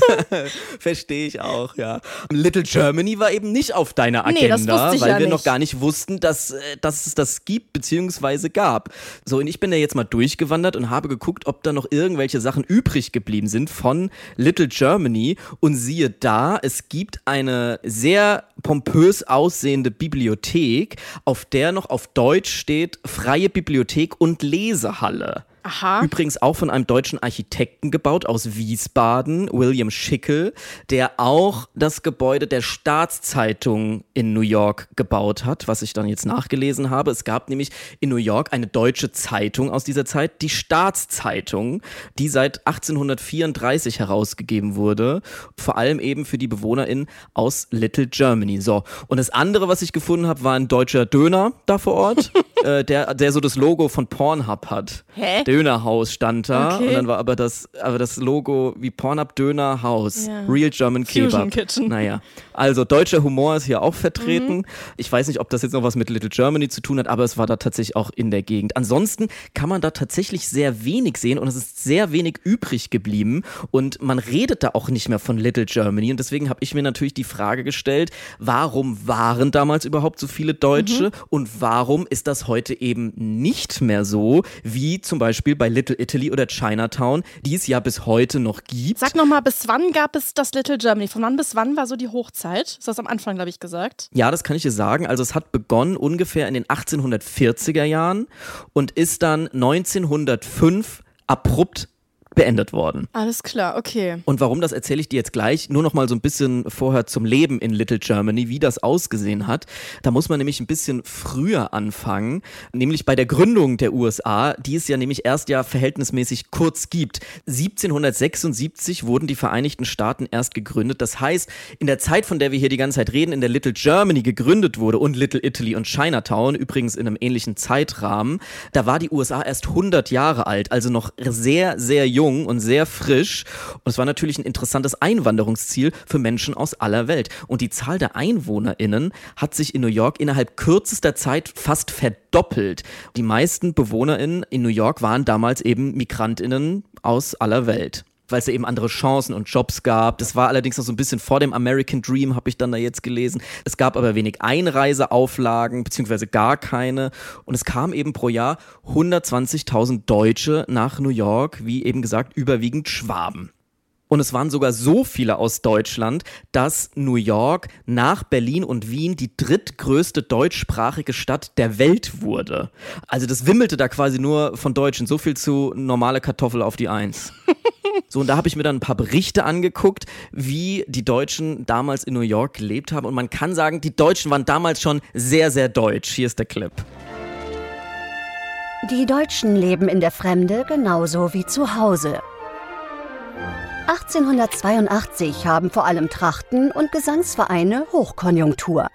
verstehe ich auch, ja. Little Germany war eben nicht auf deiner Agenda, weil wir noch gar nicht wussten, dass es das gibt bzw. gab. So, und ich bin da jetzt mal durchgewandert und habe geguckt, ob da noch irgendwelche Sachen übrig geblieben sind von Little Germany, und siehe da, es gibt eine sehr pompös aussehende Bibliothek, auf der noch auf Deutsch steht Freie Bibliothek und Lesehalle. Aha. Übrigens auch von einem deutschen Architekten gebaut aus Wiesbaden, William Schickel, der auch das Gebäude der Staatszeitung in New York gebaut hat, was ich dann jetzt nachgelesen habe. Es gab nämlich in New York eine deutsche Zeitung aus dieser Zeit, die Staatszeitung, die seit 1834 herausgegeben wurde, vor allem eben für die BewohnerInnen aus Little Germany. So, und das andere, was ich gefunden habe, war ein deutscher Döner da vor Ort, der so das Logo von Pornhub hat. Hä? Dönerhaus stand da, okay. Und dann war aber das Logo wie Pornhub Dönerhaus, ja. Real German Kebab. Naja, also deutscher Humor ist hier auch vertreten. Ich weiß nicht, ob das jetzt noch was mit Little Germany zu tun hat, aber es war da tatsächlich auch in der Gegend. Ansonsten kann man da tatsächlich sehr wenig sehen und es ist sehr wenig übrig geblieben und man redet da auch nicht mehr von Little Germany, und deswegen habe ich mir natürlich die Frage gestellt, warum waren damals überhaupt so viele Deutsche und warum ist das heute eben nicht mehr so, wie zum Beispiel Beispiel bei Little Italy oder Chinatown, die es ja bis heute noch gibt. Sag nochmal, bis wann gab es das Little Germany? Von wann bis wann war so die Hochzeit? Ist das am Anfang, glaube ich, gesagt? Ja, das kann ich dir sagen. Also es hat begonnen ungefähr in den 1840er Jahren und ist dann 1905 abrupt beendet worden. Alles klar, okay. Und warum, das erzähle ich dir jetzt gleich. Nur noch mal so ein bisschen vorher zum Leben in Little Germany, wie das ausgesehen hat. Da muss man nämlich ein bisschen früher anfangen, nämlich bei der Gründung der USA, die es ja nämlich erst ja verhältnismäßig kurz gibt. 1776 wurden die Vereinigten Staaten erst gegründet. Das heißt, in der Zeit, von der wir hier die ganze Zeit reden, in der Little Germany gegründet wurde und Little Italy und Chinatown, übrigens in einem ähnlichen Zeitrahmen, da war die USA erst 100 Jahre alt, also noch sehr, sehr jung und sehr frisch. Und es war natürlich ein interessantes Einwanderungsziel für Menschen aus aller Welt. Und die Zahl der EinwohnerInnen hat sich in New York innerhalb kürzester Zeit fast verdoppelt. Die meisten BewohnerInnen in New York waren damals eben MigrantInnen aus aller Welt, weil es ja eben andere Chancen und Jobs gab. Das war allerdings noch so ein bisschen vor dem American Dream, habe ich dann da jetzt gelesen. Es gab aber wenig Einreiseauflagen, beziehungsweise gar keine. Und es kamen eben pro Jahr 120.000 Deutsche nach New York, wie eben gesagt, überwiegend Schwaben. Und es waren sogar so viele aus Deutschland, dass New York nach Berlin und Wien die drittgrößte deutschsprachige Stadt der Welt wurde. Also das wimmelte da quasi nur von Deutschen. So viel zu normale Kartoffel auf die Eins. So, und da habe ich mir dann ein paar Berichte angeguckt, wie die Deutschen damals in New York gelebt haben. Und man kann sagen, die Deutschen waren damals schon sehr, sehr deutsch. Hier ist der Clip. Die Deutschen leben in der Fremde genauso wie zu Hause. 1882 haben vor allem Trachten- und Gesangsvereine Hochkonjunktur.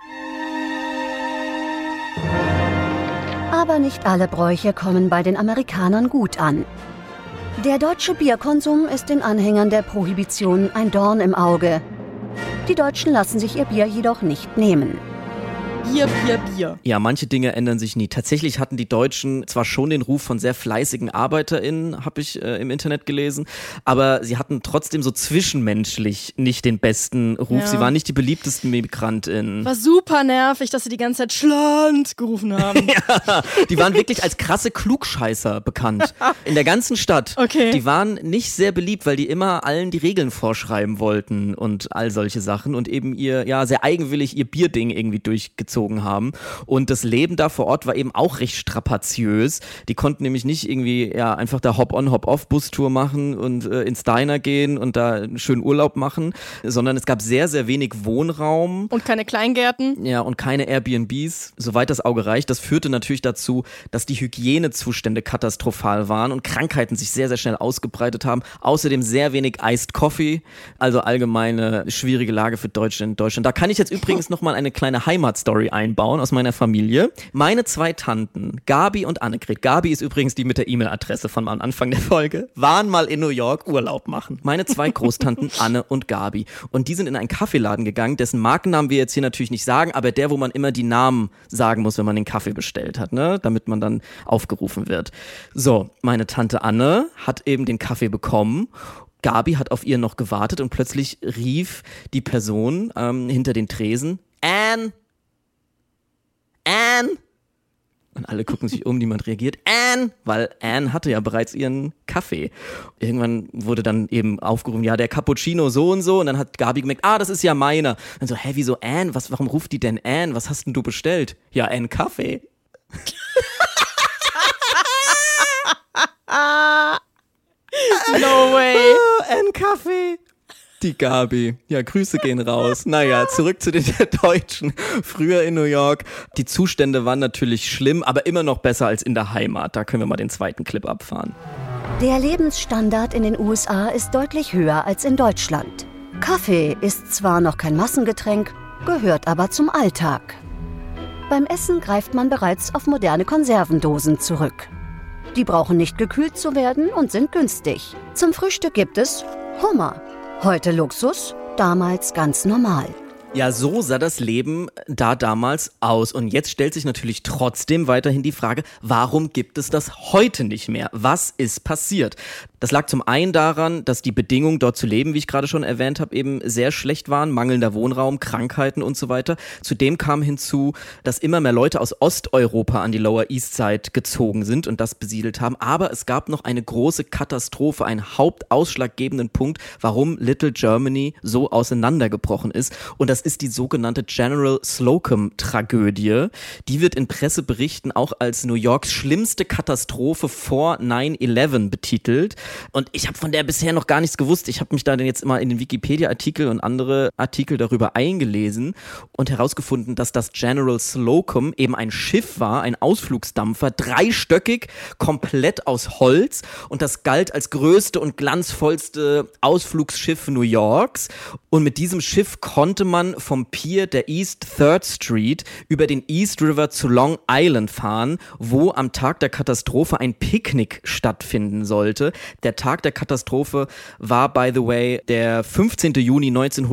Aber nicht alle Bräuche kommen bei den Amerikanern gut an. Der deutsche Bierkonsum ist den Anhängern der Prohibition ein Dorn im Auge. Die Deutschen lassen sich ihr Bier jedoch nicht nehmen. Bier, Bier, Bier. Ja, manche Dinge ändern sich nie. Tatsächlich hatten die Deutschen zwar schon den Ruf von sehr fleißigen ArbeiterInnen, habe ich im Internet gelesen, aber sie hatten trotzdem so zwischenmenschlich nicht den besten Ruf. Ja. Sie waren nicht die beliebtesten MigrantInnen. War super nervig, dass sie die ganze Zeit Schland gerufen haben. Ja, die waren wirklich als krasse Klugscheißer bekannt. In der ganzen Stadt. Okay. Die waren nicht sehr beliebt, weil die immer allen die Regeln vorschreiben wollten und all solche Sachen und eben sehr eigenwillig ihr Bierding irgendwie durchgezogen haben. Und das Leben da vor Ort war eben auch recht strapaziös. Die konnten nämlich nicht irgendwie einfach da Hop-on, Hop-off-Bustour machen und ins Diner gehen und da einen schönen Urlaub machen, sondern es gab sehr, sehr wenig Wohnraum. Und keine Kleingärten. Ja, und keine Airbnbs, soweit das Auge reicht. Das führte natürlich dazu, dass die Hygienezustände katastrophal waren und Krankheiten sich sehr, sehr schnell ausgebreitet haben. Außerdem sehr wenig Iced Coffee, also allgemeine schwierige Lage für Deutsche in Deutschland. Da kann ich jetzt übrigens nochmal eine kleine Heimatstory einbauen aus meiner Familie. Meine zwei Tanten, Gabi und Annegret, Gabi ist übrigens die mit der E-Mail-Adresse von am Anfang der Folge, waren mal in New York Urlaub machen. Meine zwei Großtanten, Anne und Gabi. Und die sind in einen Kaffeeladen gegangen, dessen Markennamen wir jetzt hier natürlich nicht sagen, aber der, wo man immer die Namen sagen muss, wenn man den Kaffee bestellt hat, ne? Damit man dann aufgerufen wird. So, meine Tante Anne hat eben den Kaffee bekommen. Gabi hat auf ihr noch gewartet und plötzlich rief die Person hinter den Tresen, Anne! Anne! Und alle gucken sich um, niemand reagiert. Anne! Weil Anne hatte ja bereits ihren Kaffee. Irgendwann wurde dann eben aufgerufen, ja, der Cappuccino so und so. Und dann hat Gabi gemerkt, das ist ja meiner. Und so, wieso Anne? Warum ruft die denn Anne? Was hast denn du bestellt? Ja, Anne Kaffee. No way. Anne Kaffee. Die Gabi. Ja, Grüße gehen raus. Naja, zurück zu den Deutschen. Früher in New York. Die Zustände waren natürlich schlimm, aber immer noch besser als in der Heimat. Da können wir mal den zweiten Clip abfahren. Der Lebensstandard in den USA ist deutlich höher als in Deutschland. Kaffee ist zwar noch kein Massengetränk, gehört aber zum Alltag. Beim Essen greift man bereits auf moderne Konservendosen zurück. Die brauchen nicht gekühlt zu werden und sind günstig. Zum Frühstück gibt es Hummer. Heute Luxus, damals ganz normal. Ja, so sah das Leben da damals aus. Und jetzt stellt sich natürlich trotzdem weiterhin die Frage, warum gibt es das heute nicht mehr? Was ist passiert? Das lag zum einen daran, dass die Bedingungen dort zu leben, wie ich gerade schon erwähnt habe, eben sehr schlecht waren, mangelnder Wohnraum, Krankheiten und so weiter. Zudem kam hinzu, dass immer mehr Leute aus Osteuropa an die Lower East Side gezogen sind und das besiedelt haben. Aber es gab noch eine große Katastrophe, einen hauptausschlaggebenden Punkt, warum Little Germany so auseinandergebrochen ist. Und das ist die sogenannte General Slocum-Tragödie. Die wird in Presseberichten auch als New Yorks schlimmste Katastrophe vor 9/11 betitelt. Und ich habe von der bisher noch gar nichts gewusst. Ich habe mich da jetzt immer in den Wikipedia-Artikel und andere Artikel darüber eingelesen und herausgefunden, dass das General Slocum eben ein Schiff war, ein Ausflugsdampfer, 3-stöckig, komplett aus Holz. Und das galt als größte und glanzvollste Ausflugsschiff New Yorks. Und mit diesem Schiff konnte man vom Pier der East 3rd Street über den East River zu Long Island fahren, wo am Tag der Katastrophe ein Picknick stattfinden sollte. Der Tag der Katastrophe war, by the way, der 15. Juni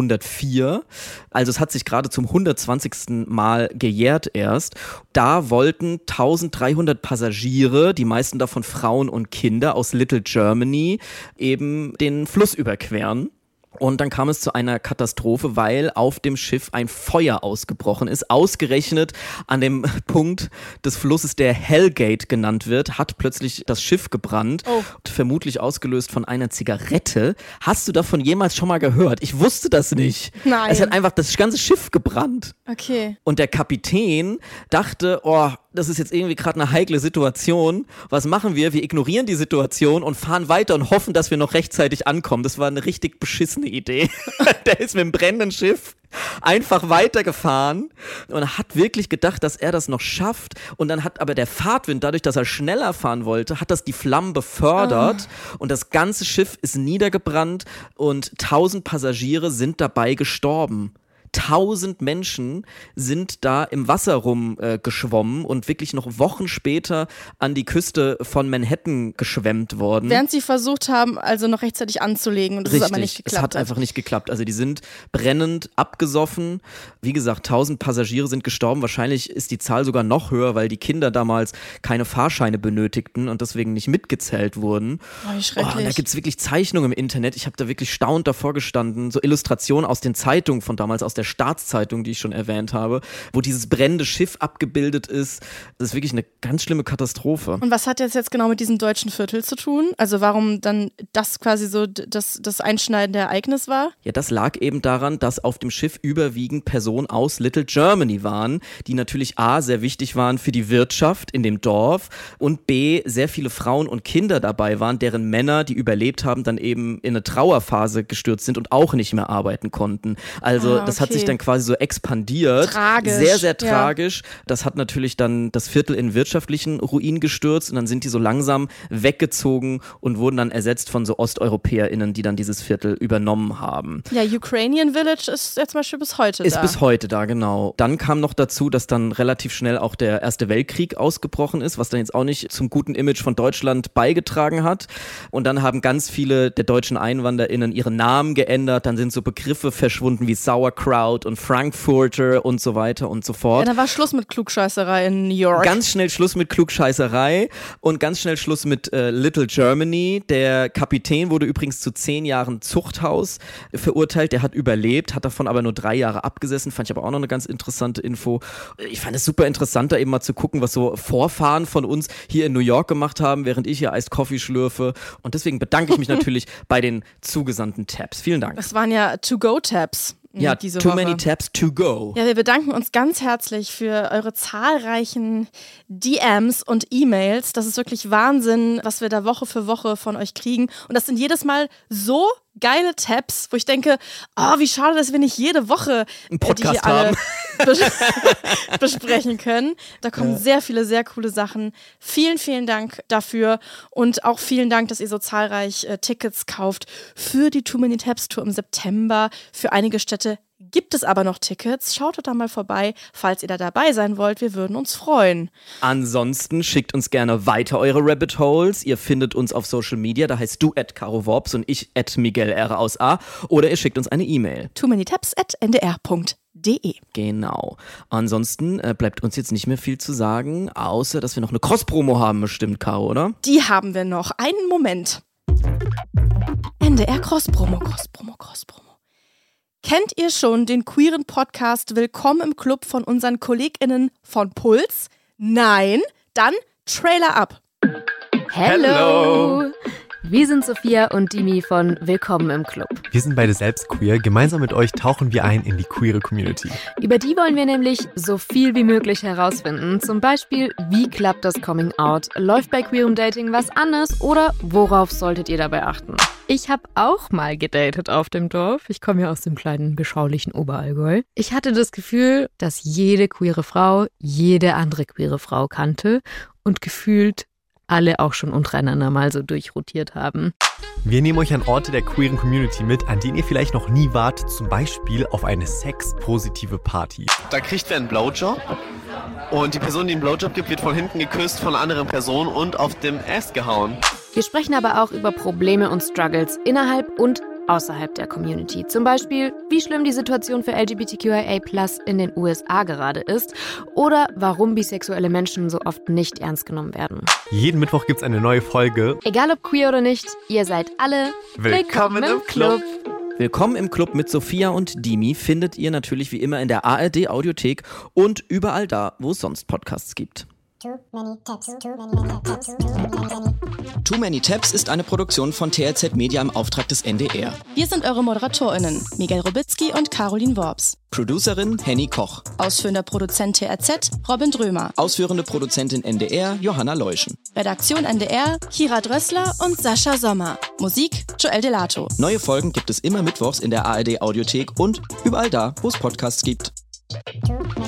1904. Also es hat sich gerade zum 120. Mal gejährt erst. Da wollten 1300 Passagiere, die meisten davon Frauen und Kinder aus Little Germany, eben den Fluss überqueren. Und dann kam es zu einer Katastrophe, weil auf dem Schiff ein Feuer ausgebrochen ist. Ausgerechnet an dem Punkt des Flusses, der Hellgate genannt wird, hat plötzlich das Schiff gebrannt. Oh. Vermutlich ausgelöst von einer Zigarette. Hast du davon jemals schon mal gehört? Ich wusste das nicht. Nein. Es hat einfach das ganze Schiff gebrannt. Okay. Und der Kapitän dachte, das ist jetzt irgendwie gerade eine heikle Situation. Was machen wir? Wir ignorieren die Situation und fahren weiter und hoffen, dass wir noch rechtzeitig ankommen. Das war eine richtig beschissene Idee. Der ist mit dem brennenden Schiff einfach weitergefahren und hat wirklich gedacht, dass er das noch schafft. Und dann hat aber der Fahrtwind, dadurch, dass er schneller fahren wollte, hat das die Flammen befördert. Und das ganze Schiff ist niedergebrannt und 1000 Passagiere sind dabei gestorben. 1000 Menschen sind da im Wasser rumgeschwommen und wirklich noch Wochen später an die Küste von Manhattan geschwemmt worden. Während sie versucht haben, also noch rechtzeitig anzulegen und das ist aber nicht geklappt. Es hat einfach nicht geklappt. Also die sind brennend abgesoffen. Wie gesagt, 1000 Passagiere sind gestorben. Wahrscheinlich ist die Zahl sogar noch höher, weil die Kinder damals keine Fahrscheine benötigten und deswegen nicht mitgezählt wurden. Wie schrecklich. Und da gibt es wirklich Zeichnungen im Internet. Ich habe da wirklich staunend davor gestanden. So Illustrationen aus den Zeitungen von damals, aus der Staatszeitung, die ich schon erwähnt habe, wo dieses brennende Schiff abgebildet ist. Das ist wirklich eine ganz schlimme Katastrophe. Und was hat jetzt genau mit diesem deutschen Viertel zu tun? Also warum dann das quasi so das einschneidende Ereignis war? Ja, das lag eben daran, dass auf dem Schiff überwiegend Personen aus Little Germany waren, die natürlich A, sehr wichtig waren für die Wirtschaft in dem Dorf und B, sehr viele Frauen und Kinder dabei waren, deren Männer, die überlebt haben, dann eben in eine Trauerphase gestürzt sind und auch nicht mehr arbeiten konnten. Also das hat sich dann quasi so expandiert. Tragisch. Sehr, sehr tragisch. Das hat natürlich dann das Viertel in wirtschaftlichen Ruin gestürzt und dann sind die so langsam weggezogen und wurden dann ersetzt von so OsteuropäerInnen, die dann dieses Viertel übernommen haben. Ja, Ukrainian Village ist jetzt zum Beispiel bis heute da. Ist bis heute da, genau. Dann kam noch dazu, dass dann relativ schnell auch der Erste Weltkrieg ausgebrochen ist, was dann jetzt auch nicht zum guten Image von Deutschland beigetragen hat. Und dann haben ganz viele der deutschen EinwanderInnen ihre Namen geändert. Dann sind so Begriffe verschwunden wie Sauerkraut und Frankfurter und so weiter und so fort. Ja, da war Schluss mit Klugscheißerei in New York. Ganz schnell Schluss mit Klugscheißerei und ganz schnell Schluss mit Little Germany. Der Kapitän wurde übrigens zu 10 Jahren Zuchthaus verurteilt. Der hat überlebt, hat davon aber nur 3 Jahre abgesessen. Fand ich aber auch noch eine ganz interessante Info. Ich fand es super interessant, da eben mal zu gucken, was so Vorfahren von uns hier in New York gemacht haben, während ich hier Iced Coffee schlürfe. Und deswegen bedanke ich mich natürlich bei den zugesandten Tabs. Vielen Dank. Das waren ja To-Go-Tabs. Ja, too many tabs to go. Ja, wir bedanken uns ganz herzlich für eure zahlreichen DMs und E-Mails. Das ist wirklich Wahnsinn, was wir da Woche für Woche von euch kriegen. Und das sind jedes Mal so geile Tabs, wo ich denke, wie schade, dass wir nicht jede Woche einen Podcast die hier alle besprechen können. Da kommen sehr viele, sehr coole Sachen. Vielen, vielen Dank dafür und auch vielen Dank, dass ihr so zahlreich Tickets kauft für die Too Many Tabs Tour im September. Für einige Städte gibt es aber noch Tickets. Schaut da mal vorbei, falls ihr da dabei sein wollt. Wir würden uns freuen. Ansonsten schickt uns gerne weiter eure Rabbit Holes. Ihr findet uns auf Social Media. Da heißt du @CaroWorps und ich @MiguelR aus A. Oder ihr schickt uns eine E-Mail. toomanytabs@ndr.de Genau. Ansonsten bleibt uns jetzt nicht mehr viel zu sagen, außer dass wir noch eine Cross-Promo haben bestimmt, Caro, oder? Die haben wir noch. Einen Moment. NDR Cross-Promo. Kennt ihr schon den queeren Podcast Willkommen im Club von unseren KollegInnen von Puls? Nein? Dann Trailer ab. Hello! Wir sind Sophia und Dimi von Willkommen im Club. Wir sind beide selbst queer. Gemeinsam mit euch tauchen wir ein in die queere Community. Über die wollen wir nämlich so viel wie möglich herausfinden. Zum Beispiel, wie klappt das Coming Out? Läuft bei queerem Dating was anders? Oder worauf solltet ihr dabei achten? Ich habe auch mal gedatet auf dem Dorf. Ich komme ja aus dem kleinen, beschaulichen Oberallgäu. Ich hatte das Gefühl, dass jede queere Frau jede andere queere Frau kannte und gefühlt alle auch schon untereinander mal so durchrotiert haben. Wir nehmen euch an Orte der queeren Community mit, an denen ihr vielleicht noch nie wart, zum Beispiel auf eine sexpositive Party. Da kriegt wer einen Blowjob und die Person, die einen Blowjob gibt, wird von hinten geküsst von einer anderen Person und auf dem Ass gehauen. Wir sprechen aber auch über Probleme und Struggles innerhalb und außerhalb der Community. Zum Beispiel, wie schlimm die Situation für LGBTQIA+ in den USA gerade ist oder warum bisexuelle Menschen so oft nicht ernst genommen werden. Jeden Mittwoch gibt's eine neue Folge. Egal ob queer oder nicht, ihr seid alle willkommen im Club. Willkommen im Club mit Sophia und Dimi findet ihr natürlich wie immer in der ARD Audiothek und überall da, wo es sonst Podcasts gibt. Too Many Tabs ist eine Produktion von TRZ Media im Auftrag des NDR. Wir sind eure ModeratorInnen, Miguel Robitzky und Caroline Worps. Producerin Henny Koch. Ausführender Produzent TRZ Robin Drömer. Ausführende Produzentin NDR Johanna Leuschen. Redaktion NDR Kira Drössler und Sascha Sommer. Musik Joel Delato. Neue Folgen gibt es immer mittwochs in der ARD Audiothek und überall da, wo es Podcasts gibt.